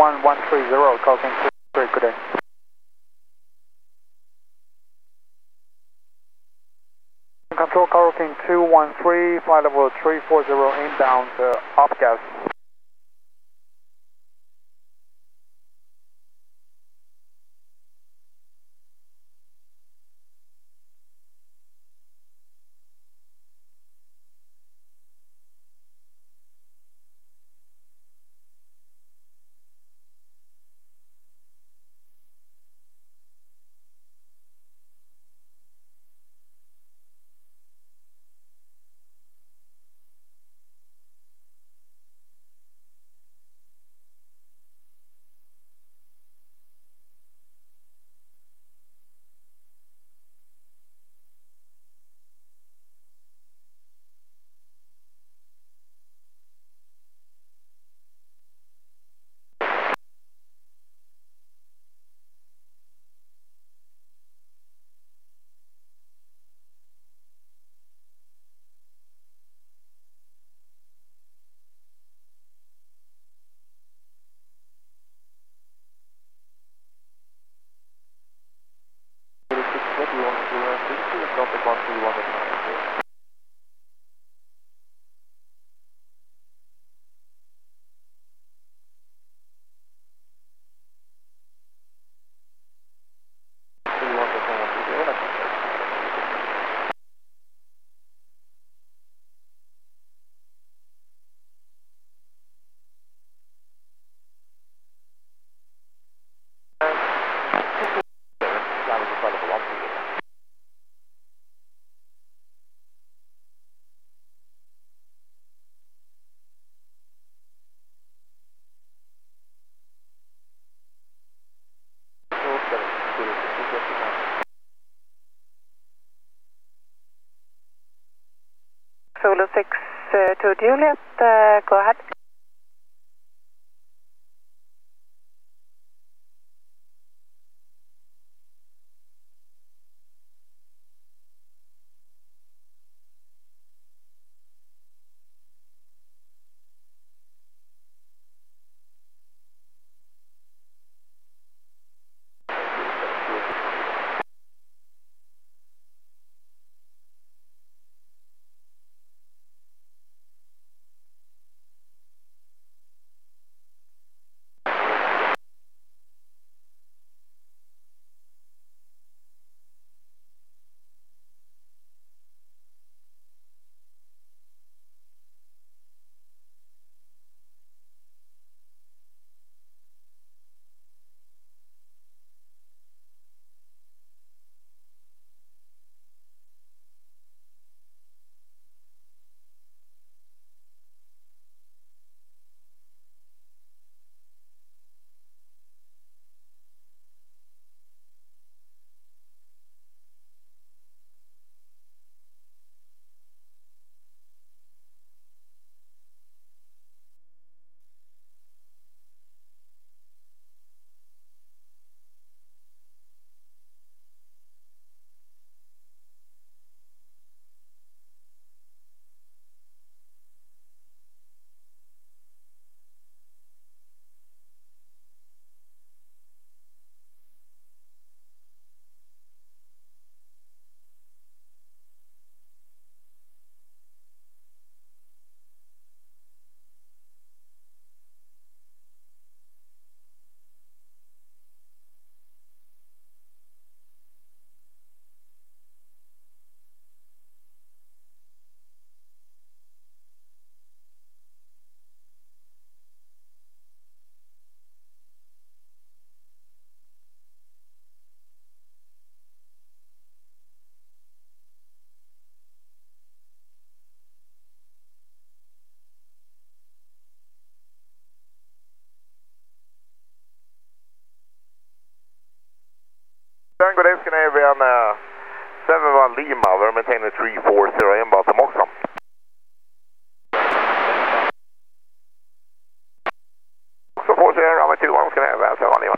21130, closing 3, good day. Control coroutine 213, flight level 340 inbound off gas. Zulu 6 to Juliet, go ahead. Good day, Scandinavian 71 Lima, we're maintaining 340 inbound to Moxham. Moxham 40, runway 21, Scandinavian 71 Lima.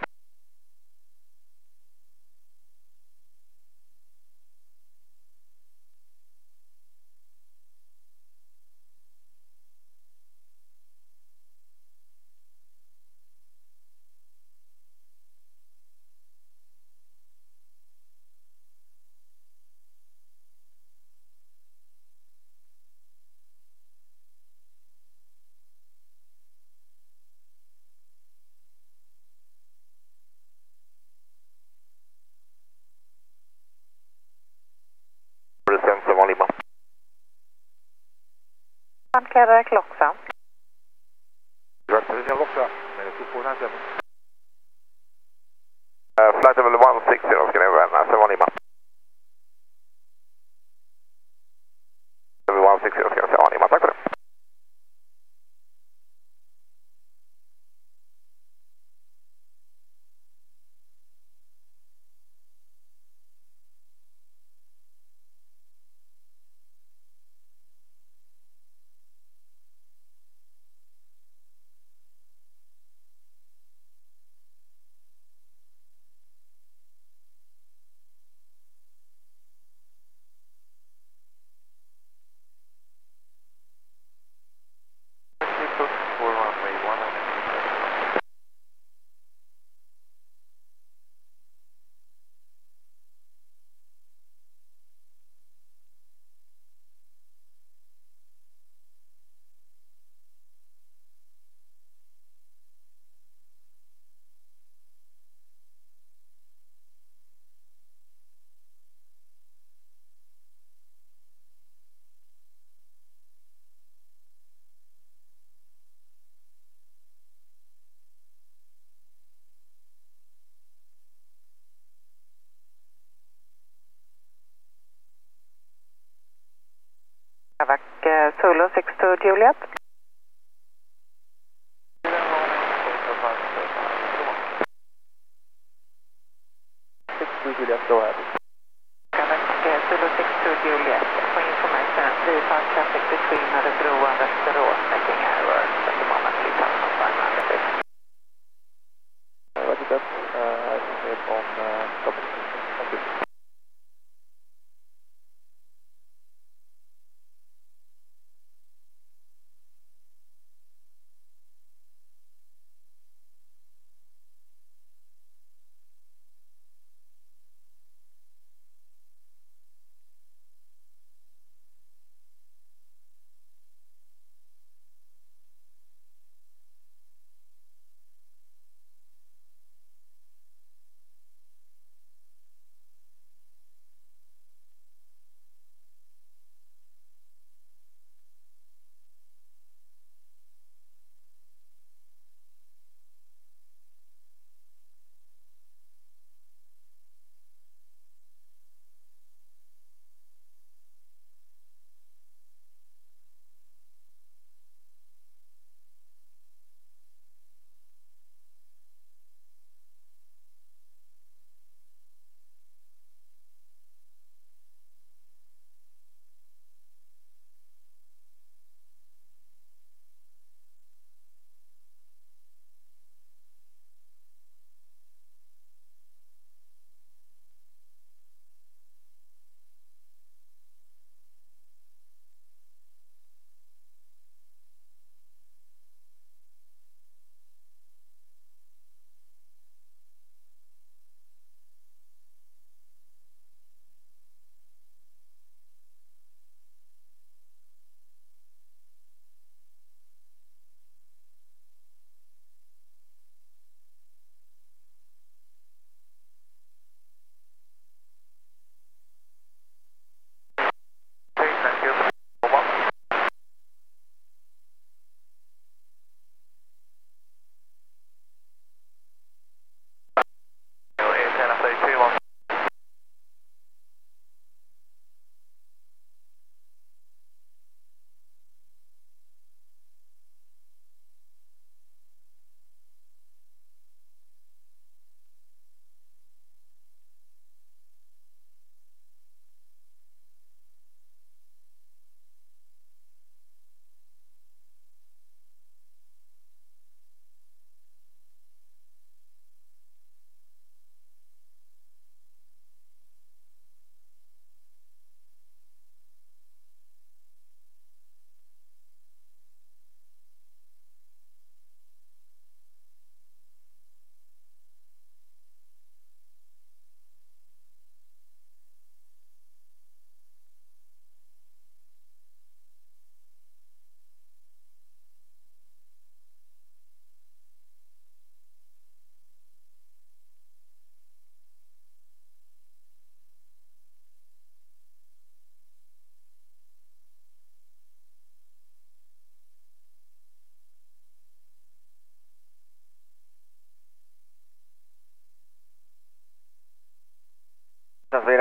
Quebec Loxa. Direct position Loxa, minute 2497. Flight level 160 ska ni vända, 7 Lima. Level 160 ska ni säga 7 Lima, tack för det. Quebec Solo 62 Juliet. Juliet, go ahead. Quebec Solo 62 Juliet. For information, we have traffic between Örebro and Västerås making errors at the moment. Please have some time on this. Roger that. I can hear it on communication. Thank you.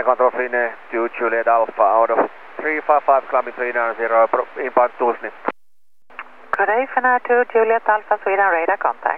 Control Finnair, 2 Juliet Alpha out of 355 climbing 390, inbound Tuesday. Good day, Finnair 2 Juliet Alpha Sweden radar contact.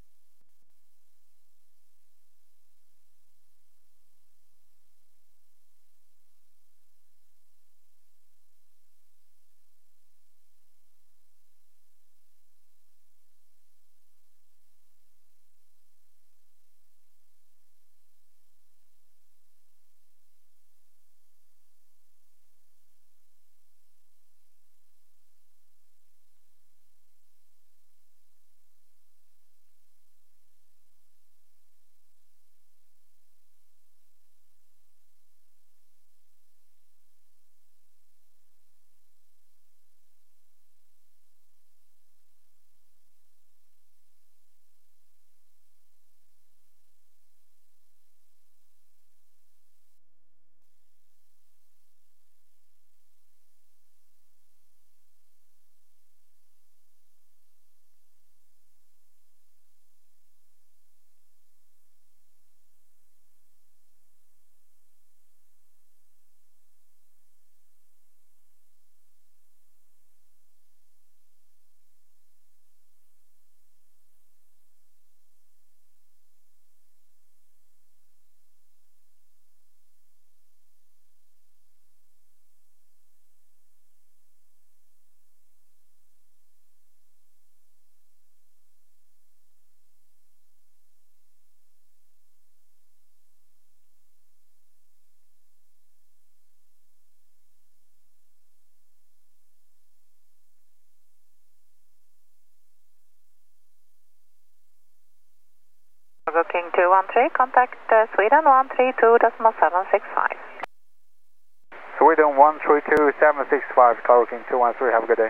Cargo King 213, contact Sweden 132.765. Sweden 132.765, Cargo King 213, have a good day.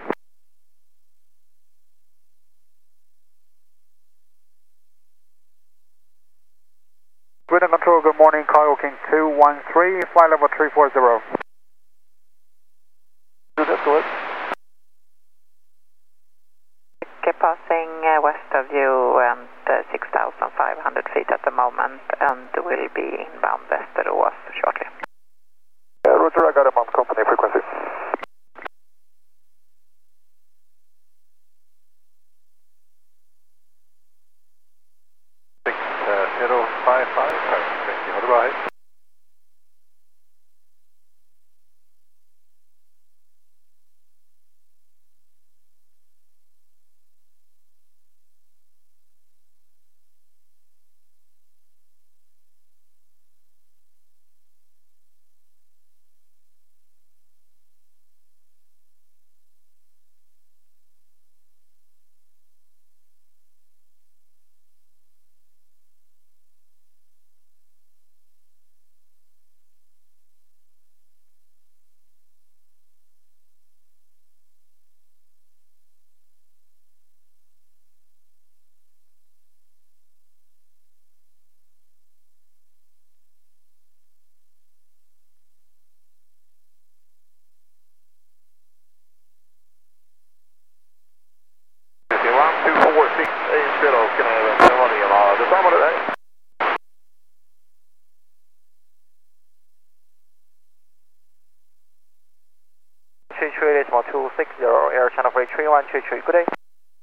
Sweden Control, good morning, Cargo King 213, flight level 340. That's good. Passing west of you and 6,500 feet at the moment, and will be inbound Västerås shortly. Roger, I got him on company frequency. Har du bra, hej? Decimal 260, Air Channel Freight 3133, good day.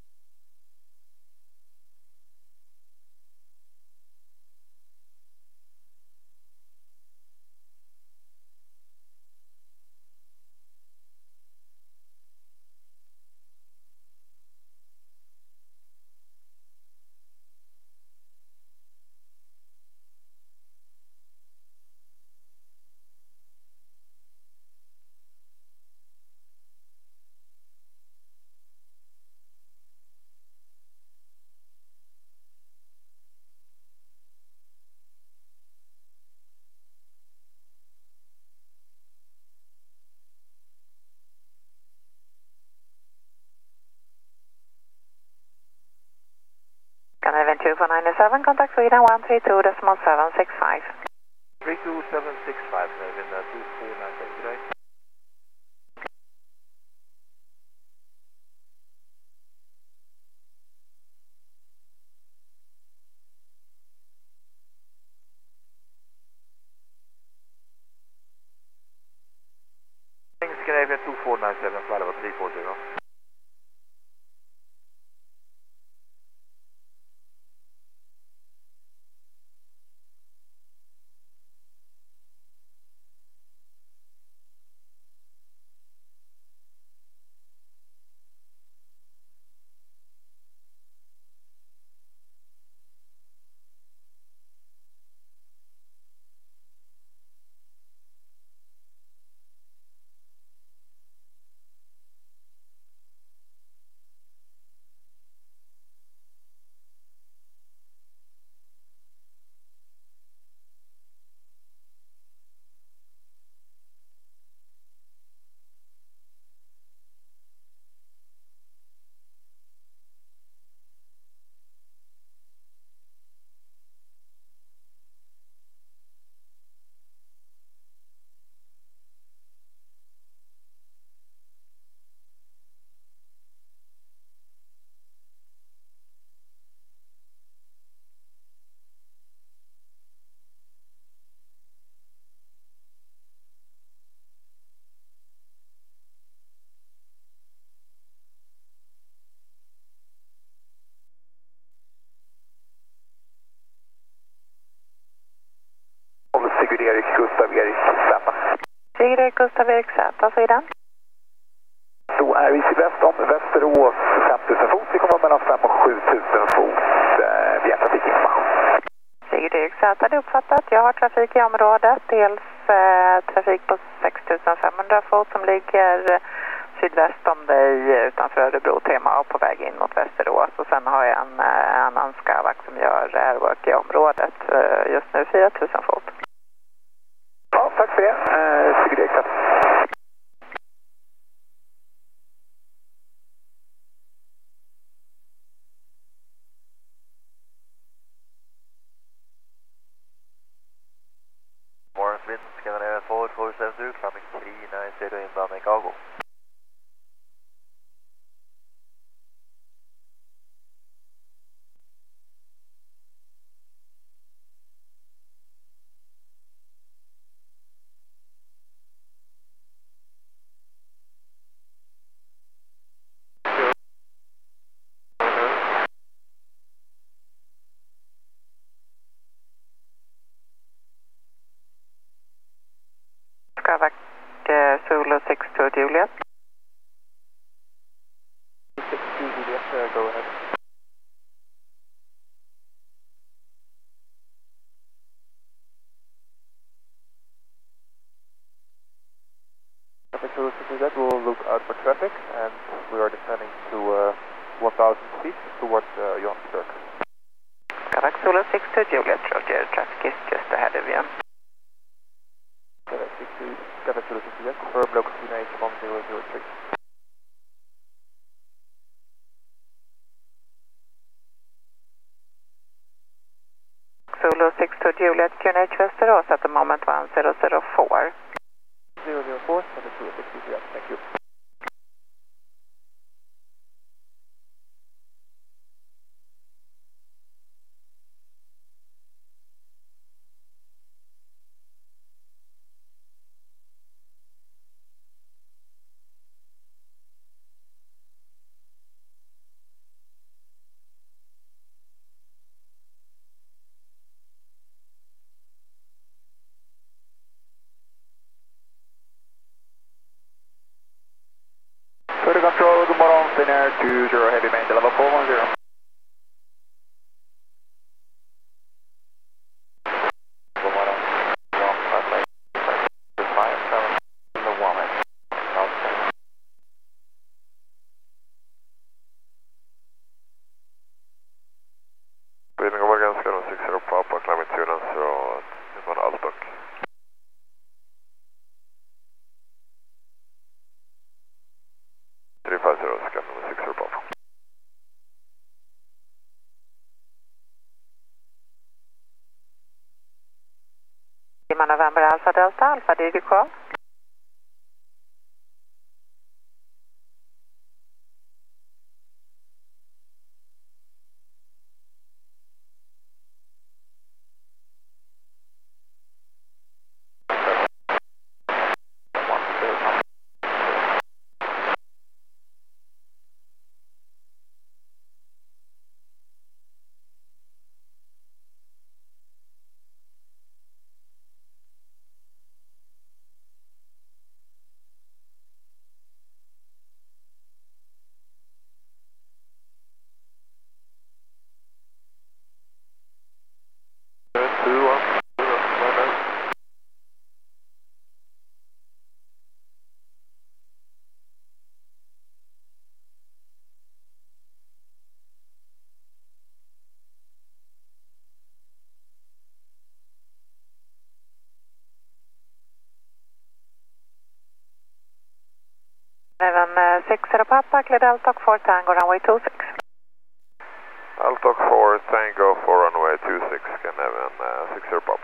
Canadian 2497, contact Sweden 132.765. 32765, Canadian 2497, good day. Scandinavian 2497, flight level 340. Sigurd Erik, Gustav Erik, Z. Sigurd Erik, Gustav Erik, Z. Sidan. Då är vi sydväst om Västerås, 5000 fot. Vi kommer mellan 5 och 7000 fot via trafikinformation. Sigurd Erik, Z. Det är uppfattat. Jag har trafik i området. Dels trafik på 6500 fot som ligger sydväst om dig utanför Örebro Tema och på väg in mot Västerås. Och sen har jag en annan Skavax som gör airwork i området. Just nu 4000 fot. Ja, tack för det. Sigurd Erik, Z. Morris Wind, Scandinavian forward 472, climbing 390 inbound Chicago. Skavax Zulu 62 Juliet. 62 Juliet, go ahead. Zulu 62 Juliet, we'll look out for traffic and we are descending to 1000 feet towards Johannesburg. Skavax Zulu 62 Juliet, Roger. Traffic is just ahead of you. Skavax Zulu 62 Juliet, confirm local CNH 1003. Zulu 62 Juliet, QNH Västerås at the moment 1004. 004, Skavax Zulu 62 Juliet, thank you. Further control, good morning, Finnair 20 heavy main level 410. God morgon. Ja, perfekt. 57 in the woman. Okay. Breathing over again, Scanner 60 Papa, climbing 290, this one Alstock. November Alpha Delta, Alpha, did you call? 60 Papa, clear Delta 4 Tango, runway 26. Altok 4 Tango for runway 26, kan även 60 Papa.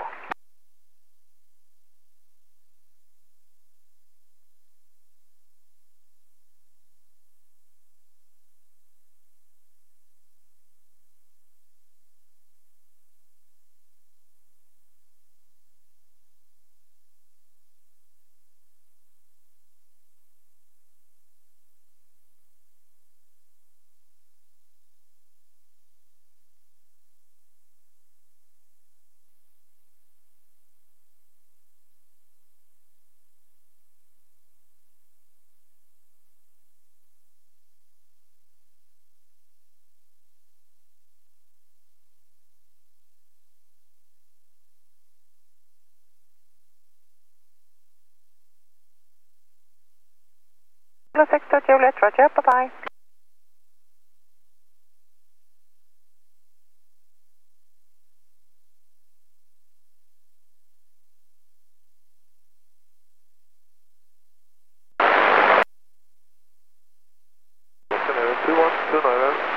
Kilo 60 Juliet, Roger, bye-bye. Kan även 2129.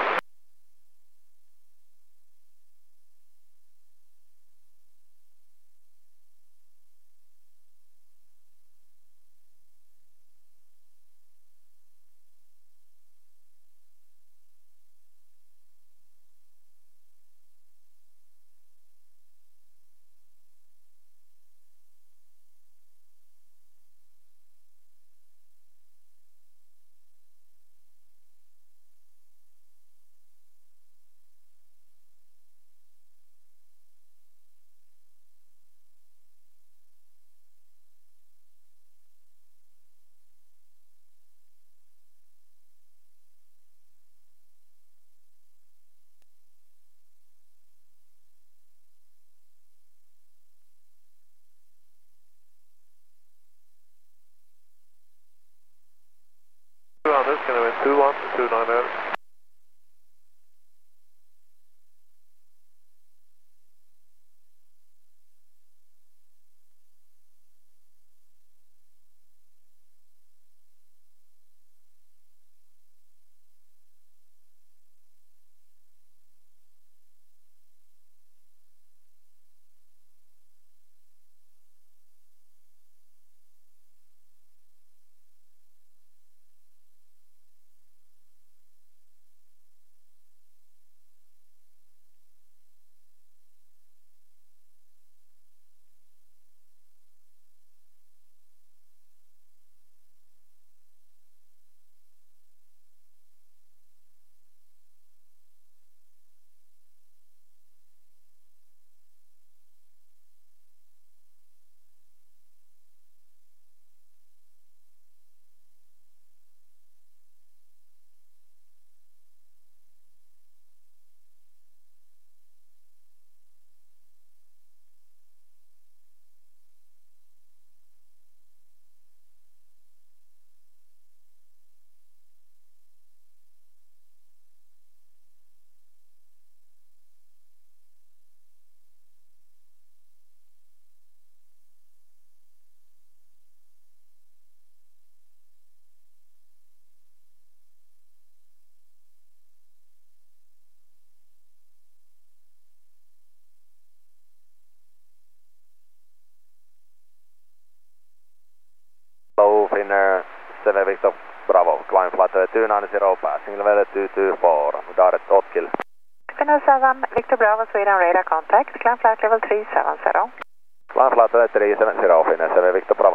Anders, kan även 2129. Hello, Finnair 7 Victor Bravo, climb flight 290, passing level 224, direct Otkill. Finnair 7 Victor Bravo, Sweden radar contact, climb flight level 370. Climb flight 370, Finnair 7 Victor Bravo.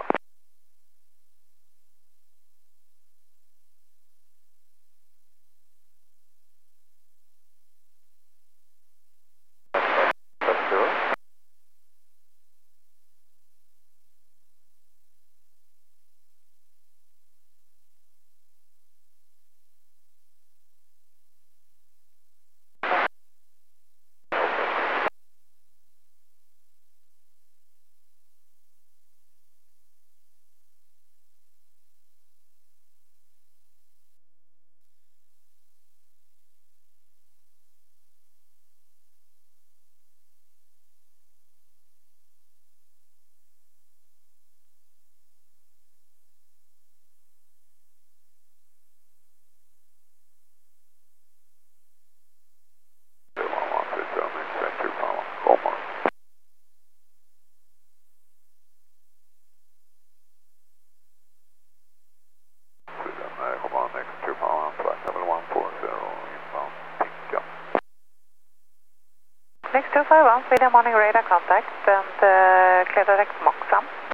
Sweden morning radar contact and clear direct Moxham.